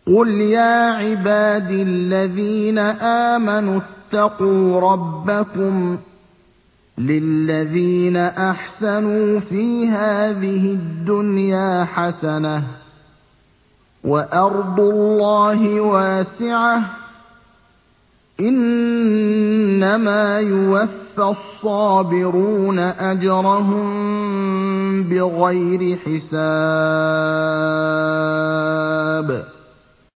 قُلْ يَا عِبَادِي الَّذِينَ آمَنُوا اتَّقُوا رَبَّكُمْ ۚ لِلَّذِينَ أَحْسَنُوا فِي هَٰذِهِ الدُّنْيَا حَسَنَةٌ ۗ وَأَرْضُ اللَّهِ وَاسِعَةٌ ۗ إِنَّمَا يُوَفَّى الصَّابِرُونَ أَجْرَهُم بِغَيْرِ حِسَابٍ